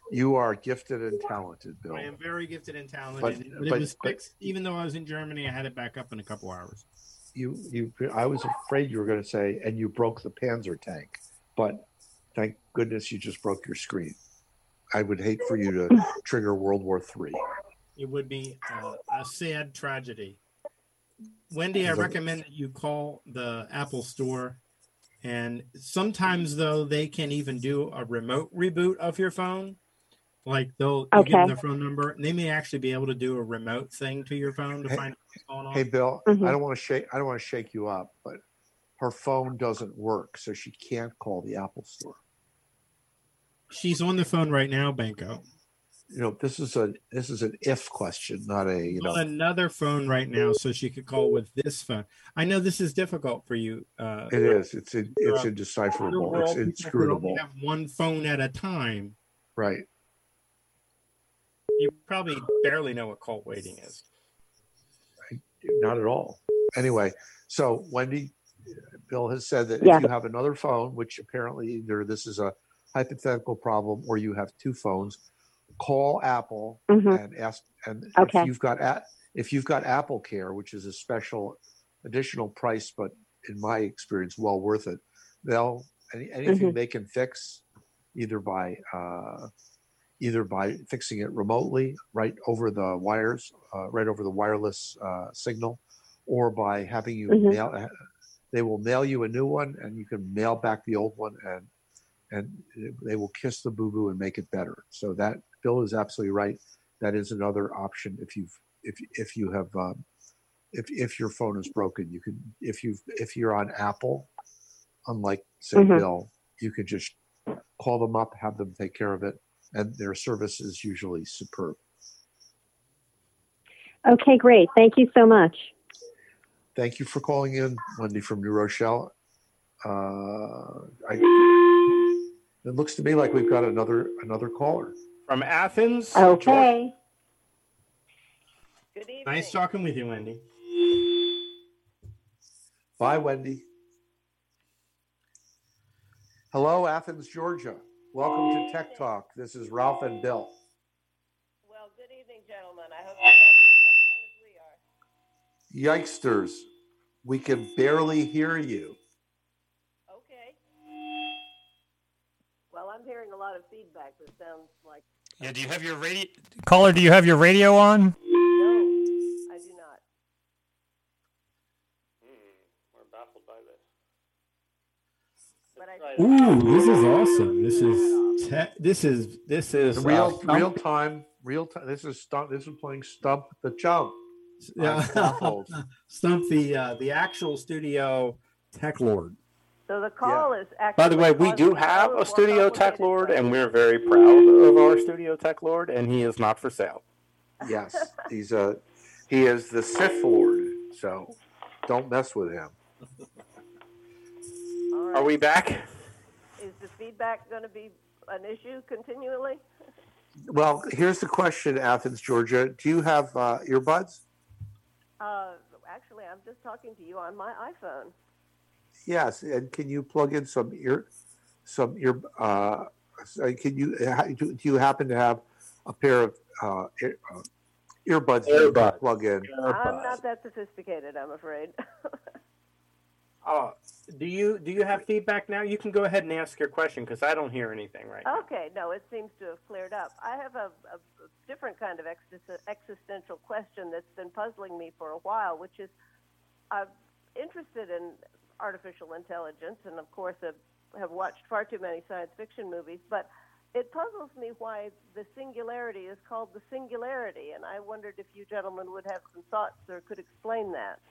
You are gifted and talented, Bill. I am very gifted and talented, But- but, but- it was but- fixed. Even though I was in Germany, I had it back up in a couple hours. You, you. I was afraid you were going to say, and you broke the Panzer tank, but thank goodness you just broke your screen. I would hate for you to trigger World War Three. It would be uh, a sad tragedy. Wendy, I Is it- recommend that you call the Apple Store. And sometimes, though, they can even do a remote reboot of your phone. Like they'll you give them Okay. the phone number, and they may actually be able to do a remote thing to your phone to Hey- find out what's going on. Hey, Bill. Mhm. I don't want to shake. I don't want to shake you up, but her phone doesn't work, so she can't call the Apple Store. She's on the phone right now, Banco. You know, this is a this is an if question, not a you know. On another phone right now, so she could call with this phone. I know this is difficult for you. Uh, It is. It's in, it's Uh, indecipherable. we're It's all people who inscrutable. only have one phone at a time. Right. You probably barely know what call waiting is. Not at all. Anyway, so Wendy, Bill has said that Yeah. if you have another phone, which apparently either this is a hypothetical problem or you have two phones, call Apple Mhm. and ask. And Okay. if you've got a, if you've got Apple Care, which is a special additional price, but in my experience, well worth it. They'll any, anything Mhm. they can fix, either by uh, either by fixing it remotely, right over the wires, uh, right over the wireless uh, signal, or by having you Mhm. mail. They will mail you a new one, and you can mail back the old one, and and they will kiss the boo boo and make it better. So that Bill is absolutely right. That is another option if you've if if you have um, if if your phone is broken, you can if you if you're on Apple, unlike say Mhm. Bill, you can just call them up, have them take care of it, and their service is usually superb. Okay, great. Thank you so much. Thank you for calling in, Wendy from New Rochelle. Uh, I, it looks to me like we've got another another caller. From Athens. Okay. Good evening. Nice talking with you, Wendy. Bye, Wendy. Hello, Athens, Georgia. Welcome to Tech Talk. This is Ralph and Bill. Well, good evening, gentlemen. I hope you're having as much fun as we are. Yikesters, we can barely hear you. Okay. Well, I'm hearing a lot of feedback that sounds like Yeah, do you have your radio caller? Do you have your radio on? no, I do not. We're baffled by this. But I Ooh, this is awesome. This is te- this is this is uh, Real, Stump- real time, real time. This is stump. This is playing Stump the Chump. Yeah. Baffled. Stump the uh, the actual studio tech lord. So the call is actually. By the way, we do causing have more a studio tech complicated lord, questions. and we're very proud of our studio tech lord, and he is not for sale. Yes, he's a he is the Sith Lord. So don't mess with him. All right. Are we back? Is the feedback going to be an issue continually? Well, here's the question, Athens, Georgia. Do you have uh, earbuds? Uh, actually, I'm just talking to you on my iPhone. Yes, and can you plug in some ear, some ear? Uh, so can you do you happen to have a pair of uh, ear, uh, earbuds that you can Earbuds. plug in? I'm not that sophisticated, I'm afraid. Uh, do you do you have feedback now? You can go ahead and ask your question because I don't hear anything right now. Okay, no, it seems to have cleared up. I have a, a, a different kind of exis- existential question that's been puzzling me for a while, which is I'm interested in artificial intelligence, and of course have, have watched far too many science fiction movies, but it puzzles me why the singularity is called the singularity, and I wondered if you gentlemen would have some thoughts or could explain that.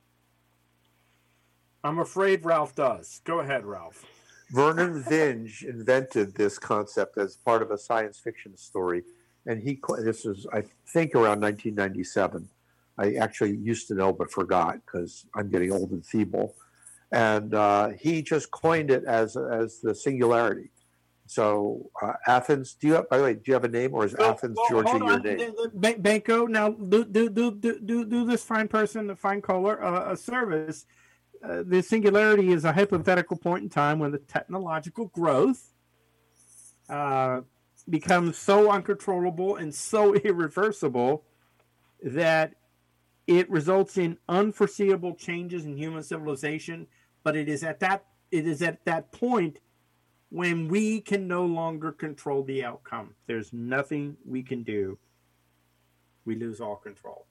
I'm afraid Ralph does. Go ahead, Ralph. Vernon Vinge invented this concept as part of a science fiction story, and he this was I think around nineteen ninety-seven. I actually used to know but forgot because I'm getting old and feeble, and uh, he just coined it as as the singularity. So uh, Athens, do you have, by the way, do you have a name or is Well, Athens, well, Georgia, hold your on. name? Ba- Banco, now do do do do do, do this fine person, the fine caller, uh, a service. Uh, the singularity is a hypothetical point in time when the technological growth uh, becomes so uncontrollable and so irreversible that it results in unforeseeable changes in human civilization. But it is at that it is at that point when we can no longer control the outcome. There's nothing we can do. We lose all control.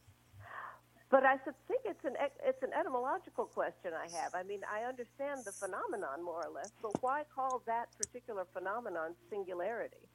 But I think it's an it's an etymological question I have. I mean, I understand the phenomenon more or less, but why call that particular phenomenon singularity?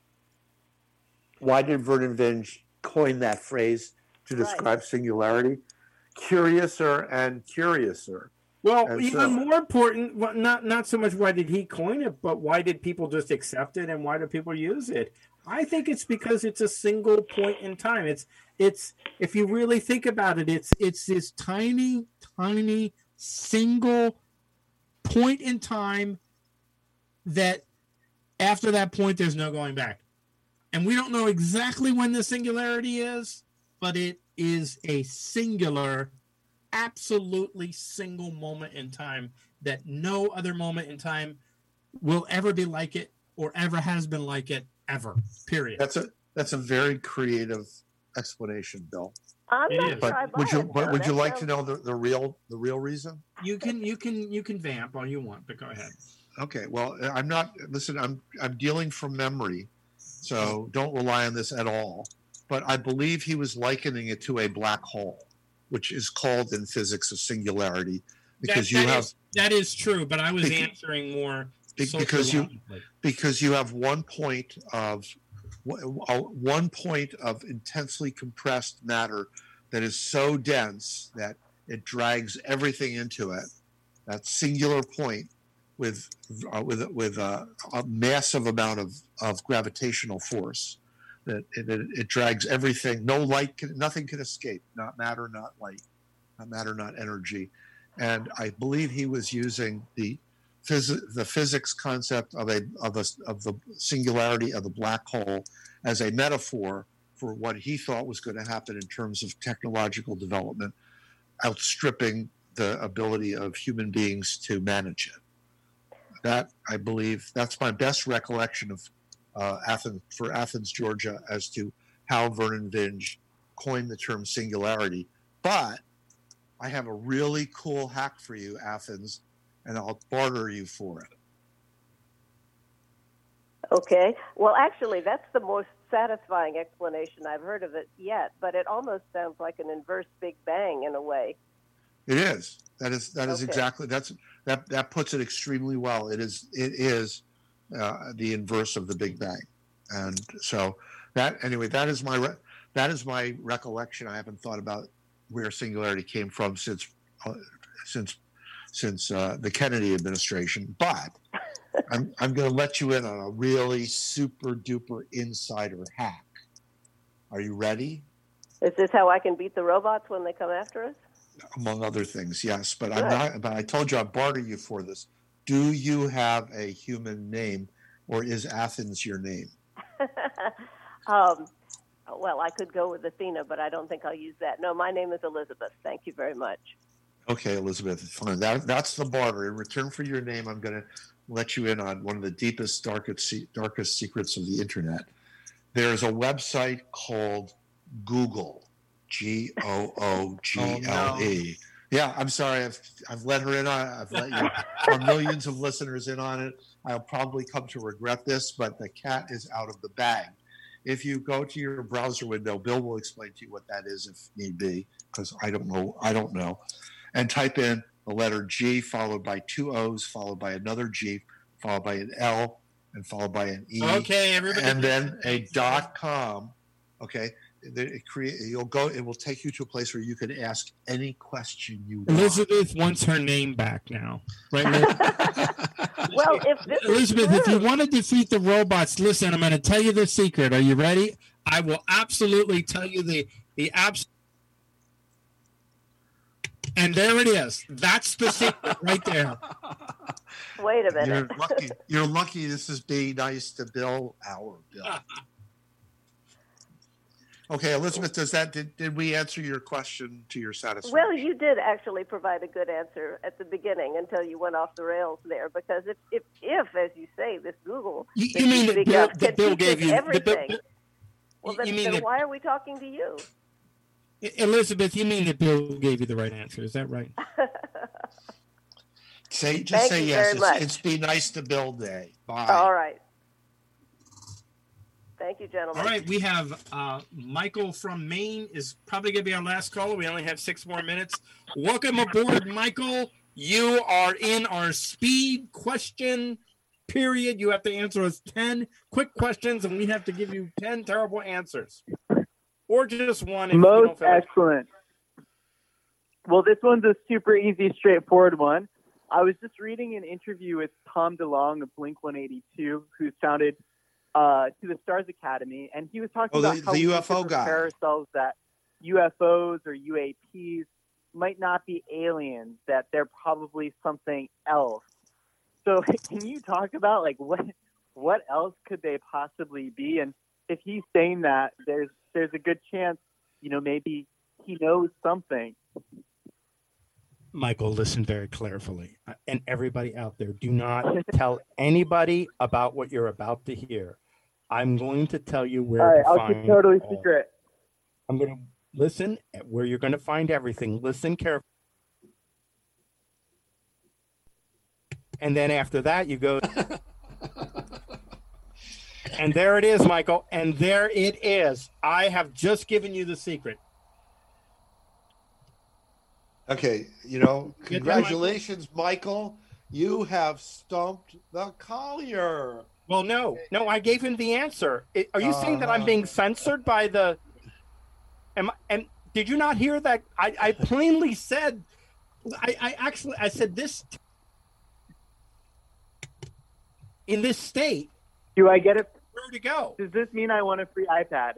Why did Vernon Vinge coin that phrase to describe Right. singularity? Curiouser and curiouser. Well, And even so- more important, well, not not so much why did he coin it, but why did people just accept it and why do people use it? I think it's because it's a single point in time. It's it's if you really think about it, it's it's this tiny, tiny single point in time that after that point there's no going back. And we don't know exactly when the singularity is, but it is a singular, absolutely single moment in time that no other moment in time will ever be like it or ever has been like it ever. Period. That's a that's a very creative explanation, Bill. I'm It not is. sure I But buy would you it, but though. would you That like to sounds- know the, the real the real reason? You can you can you can vamp all you want, but go ahead. Okay, well, I'm not. Listen, I'm I'm dealing from memory, so don't rely on this at all. But I believe he was likening it to a black hole, which is called in physics a singularity, because That- you that have is- that is true, but I was Beca- answering more be- because you sociologically. because you have one point of one point of intensely compressed matter that is so dense that it drags everything into it. That singular point with uh, with with uh, a massive amount of, of gravitational force that it, it, it drags everything. No light, can, nothing can escape. Not matter, not light, not matter, not energy. And I believe he was using the phys- the physics concept of a of a of the singularity of the black hole as a metaphor for what he thought was going to happen in terms of technological development, outstripping the ability of human beings to manage it. That, I believe, that's my best recollection of uh, Athens for Athens, Georgia, as to how Vernon Vinge coined the term singularity. But I have a really cool hack for you, Athens, and I'll barter you for it. Okay. Well, actually, that's the most satisfying explanation I've heard of it yet, but it almost sounds like an inverse Big Bang in a way. It is. That is. That is Okay. exactly. That's that. That puts it extremely well. It is. It is uh, the inverse of the Big Bang, and so that anyway. That is my. Re- that is my recollection. I haven't thought about where singularity came from since uh, since since uh, the Kennedy administration, but I'm I'm going to let you in on a really super duper insider hack. Are you ready? Is this how I can beat the robots when they come after us? Among other things, yes. But I'm Good. not. But I told you I'd barter you for this. Do you have a human name, or is Athens your name? um, well, I could go with Athena, but I don't think I'll use that. No, my name is Elizabeth. Thank you very much. Okay, Elizabeth. Fine. That, that's the barter. In return for your name, I'm going to let you in on one of the deepest, darkest, se- darkest secrets of the internet. There's a website called Google. G O O G L E. Yeah, I'm sorry. I've I've let her in on it. I've let you, our millions of listeners in on it. I'll probably come to regret this, but the cat is out of the bag. If you go to your browser window, Bill will explain to you what that is if need be, because I don't know. I don't know. And type in the letter G followed by two O's, followed by another G, followed by an L, and followed by an E. Okay, everybody. And then a dot com. Okay. It create, you'll go. It will take you to a place where you can ask any question you want. Elizabeth wants her name back now. Right, Liz? Well, if this is Elizabeth, if true- you want to defeat the robots, listen, I'm going to tell you the secret. Are you ready? I will absolutely tell you the the abs. And there it is. That's the secret right there. Wait a minute. You're lucky. You're lucky. This is Be Nice to Bill hour, Bill. Okay, Elizabeth, does that did, did we answer your question to your satisfaction? Well, you did actually provide a good answer at the beginning until you went off the rails there. Because if, if, if as you say, this Google, You, that you mean that speak Bill, of that can Bill teach gave us you the everything? Bill, well, then, you mean then that, why are we talking to you? Elizabeth, you mean that Bill gave you the right answer? Is that right? Say just Thank say you yes. very It's, much. it's Be Nice to Bill Day. Bye. All right. Thank you, gentlemen. All right, we have uh, Michael from Maine is probably going to be our last caller. We only have six more minutes. Welcome aboard, Michael. You are in our speed question period. You have to answer us ten quick questions, and we have to give you ten terrible answers. Or just one if you don't Most feel like- excellent. Well, this one's a super easy, straightforward one. I was just reading an interview with Tom DeLonge of Blink one eighty-two, who's founded uh, To the Stars Academy, and he was talking Oh, the- about how the we U F O need to prepare guy. ourselves that U F Os or U A Ps might not be aliens, that they're probably something else. So can you talk about like what what else could they possibly be? And if he's saying that, there's there's a good chance, you know, maybe he knows something. Michael, listen very carefully. Uh, And everybody out there, do not tell anybody about what you're about to hear. I'm going to tell you where All right, to I'll find keep totally all- secret. I'm going to listen at where you're going to find everything. Listen carefully. And then after that, you go. And there it is, Michael. And there it is. I have just given you the secret. Okay, you know, Get there, Michael? congratulations, Michael. You have stumped the Collier. Well, no, no, I gave him the answer. It- are you saying that I'm being censored by the? Am I, and did you not hear that? I, I plainly said, I, I actually I said this in this state. Do I get it? Where to go? Does this mean I want a free iPad?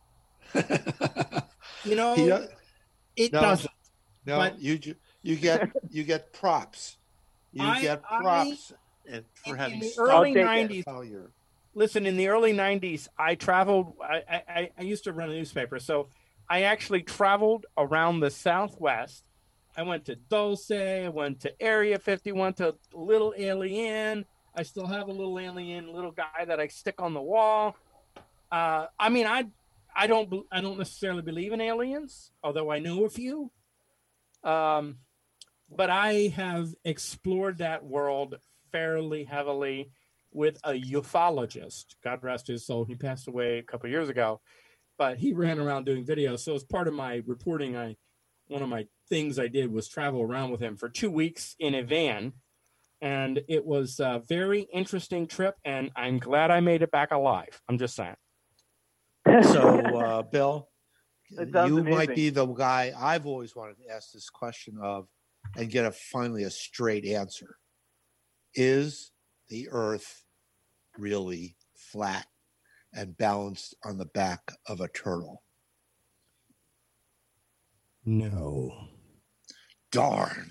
You know, He does- it no, doesn't. No, but- you ju- you get you get props. You I- get I- props and for in having the stumped early the nineties. Collier. Listen, in the early nineties, I traveled. I, I, I used to run a newspaper, so I actually traveled around the Southwest. I went to Dulce. I went to Area fifty-one, to Little Alien. I still have a little alien, little guy that I stick on the wall. Uh, I mean, I, I don't, be- I don't necessarily believe in aliens, although I know a few. Um, but I have explored that world fairly heavily with a ufologist. God rest his soul. He passed away a couple of years ago, but he ran around doing videos. So as part of my reporting, I one of my things I did was travel around with him for two weeks in a van, and it was a very interesting trip. And I'm glad I made it back alive. I'm just saying. So, uh, Bill, That sounds you amazing. might be the guy I've always wanted to ask this question of and get a finally a straight answer. Is the Earth really flat and balanced on the back of a turtle? No. Darn.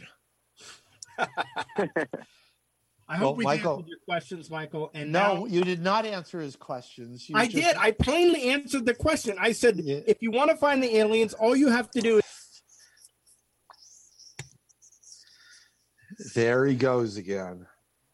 I hope Well, we Michael- answered your questions, Michael. And No, now you did not answer his questions. You I just- did. I plainly answered the question. I said, if you want to find the aliens, all you have to do is. There he goes again.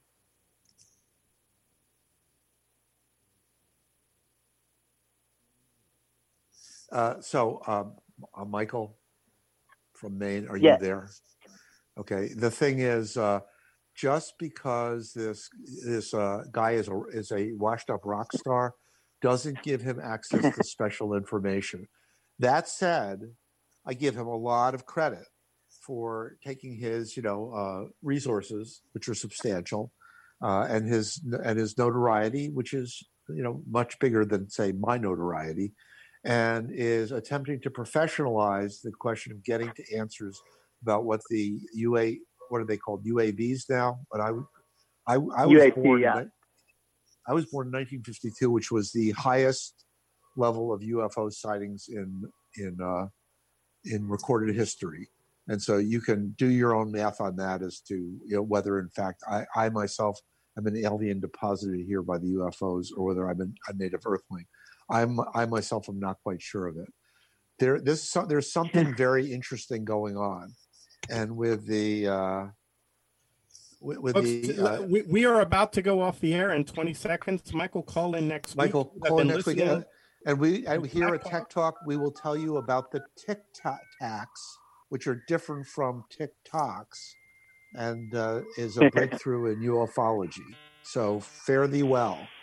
Uh, so, um, uh, Michael from Maine, are Yes. you there? Okay. The thing is, uh, just because this this uh, guy is a is a washed up rock star, doesn't give him access to special information. That said, I give him a lot of credit for taking his, you know, uh, resources, which are substantial, uh, and his and his notoriety, which is, you know, much bigger than, say, my notoriety, and is attempting to professionalize the question of getting to answers about what the U A what are they called U A Vs now? But I I, I was U A P, born. yeah. in, I was born in nineteen fifty-two, which was the highest level of U F O sightings in in uh, in recorded history. And so you can do your own math on that as to, you know, whether in fact I, I myself am an alien deposited here by the U F Os or whether I'm an, a native Earthling. I'm I myself am not quite sure of it. there this so- there's something very interesting going on, and with the uh, with, with Folks, the uh, we, we are about to go off the air in twenty seconds. Michael, call in next Michael, week. You have call in been next week, listening. uh, and we and to here Tech at Talk. Tech Talk we will tell you about the Tic Tacs, which are different from TikToks, and uh, is a breakthrough in ufology. So fare thee well.